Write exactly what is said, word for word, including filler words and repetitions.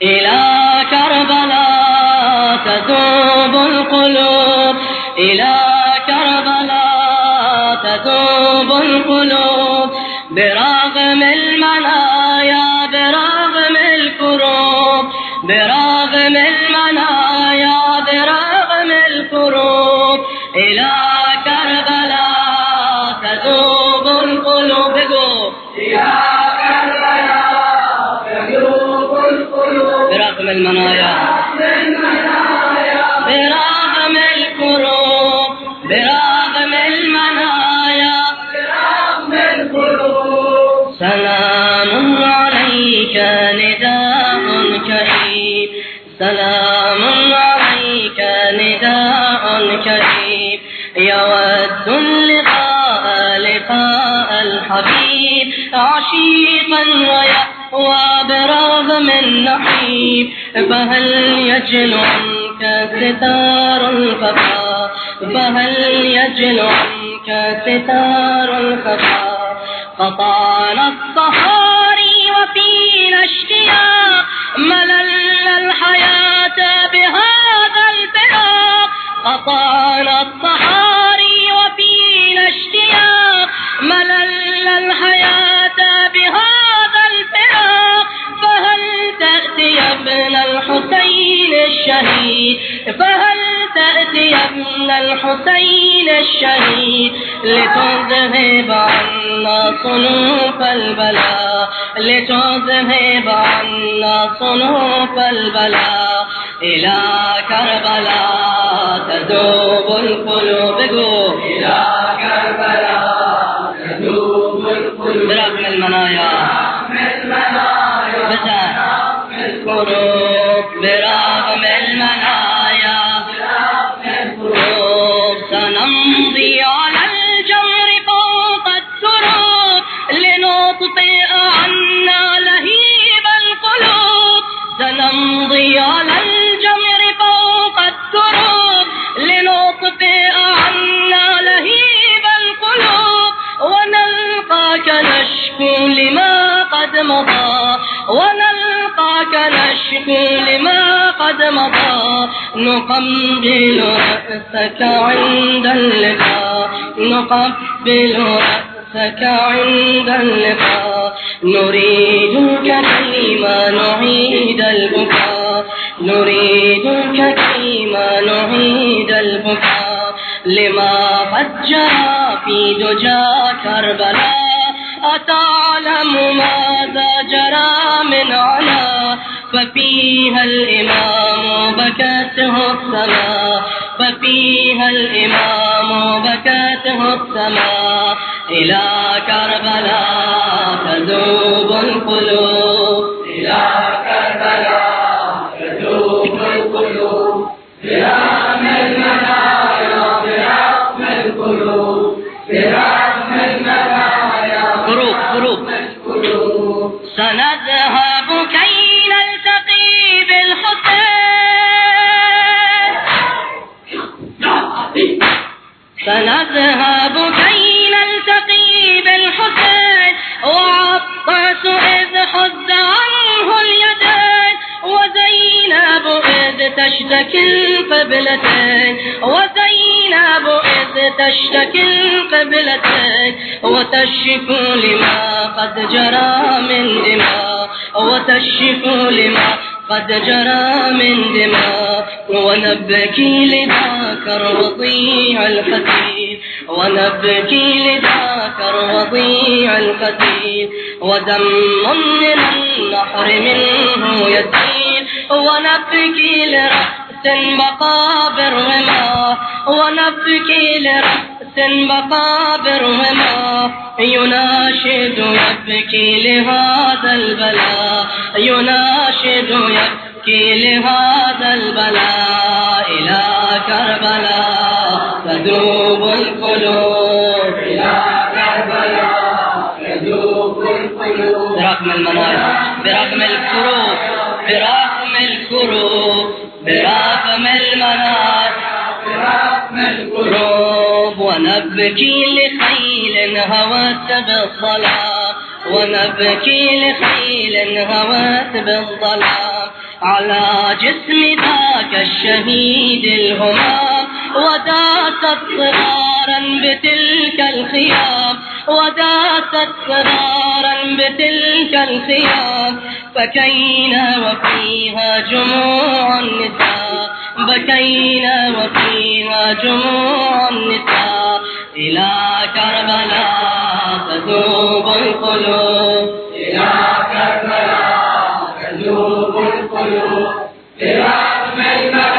إلى كربلاء تذوب القلوب، إلى كربلاء تذوب القلوب، برغم المنايا برغم الكروب، برغم المنايا برغم الكروب، إلى كربلاء تذوب القلوب، إلى كربلاء تذوب القلوب، برغم المنايا برغم الكروب، برغم المنايا برغم الكروب. سلام عليك نداء كريم، سلام عليك نداء كريم، يود اللقاء لقاء الحبيب، عشيقا ويهوى برغم النحيب، فهل يجل عنك ستار الخفا، فهل يجل عنك ستار الخفا، قطعنا الصحاري وفينا اشتياق، مللنا الحياة بهذا الفراق، قطعنا الصحاري وفينا اشتياق، مللنا الحياة بهذا الفراق، فهل تأتي يا ابن الحسين الشهيد، فهل تأتي يا ابن الحسين الشهيد، لتذهب عنا صنوف البلاء، لتذهب عنا صنوف البلاء، إلى كربلاء تذوب القلوب، إلى كربلاء تذوب القلوب، برغم المنايا برغم الكروب، برغم المنايا برغم الكروب. سنمضي على الجمر فوق التراب، لنطفئ عنا لهيب القلوب، سنمضي على الجمر فوق التراب، لنطفئ عنا لهيب القلوب، ونلقاك نشكو لما قد مضى، ونلقاك نشكو لما قد مضى، نقبل رأسك عند اللقاء، نقبل رأسك عند اللقاء، نريدك كيما نعيد البكاء، نريدك كيما نعيد البكاء، لما قد جرى في دجى كربلاء، أتعلم ماذا جرى من علا، ففيها الإمام بكته السماء، ففيها الإمام بكته السماء، إلى كربلاء تذوب القلوب، إلى كربلاء تذوب القلوب، برغم المنايا برغم القلوب، برغم المنايا قروب قروب القلوب. سنذهب كي نلتقي بالحسين، سنذهب كي نلتقي بالحسين، وعطس إذ حز عنه اليدين، وزينب إذ تشتكي القبلتين، وزينب إذ تشتكي القبلتين، وتشكو لما قد جرى من دماء، وتشكو لما قد جرى من دماء، ونبكي لذاك الرضيع القتيل، ونبكي لذاك الرضيع القتيل، ودم من النحر منه يسيل، ونبكي لرأس مقابر وما، ونبكي لرأس مقابر وما، يناشد يبكي لهذا البلاء، يناشد يبكي لهذا البلاء، إلى كربلاء تذوب القلوب، إلى كربلاء تذوب القلوب، برغم المنايا برغم الكروب، برغم الكروب، برغم المنايا برغم الكروب، ونبكي لخيل هوت بالظلام، ونبكي لخيل هوت بالظلام، على جسم ذاك الشهيد الهمام، وداست صغارا بتلك الخيام، وداست صغارا بتلك الخيام، بكينا وفيها جموع النساء، بكينا وفيها جموع النساء، إلى كربلاء تذوب القلوب، إلى كربلاء تذوب القلوب برغم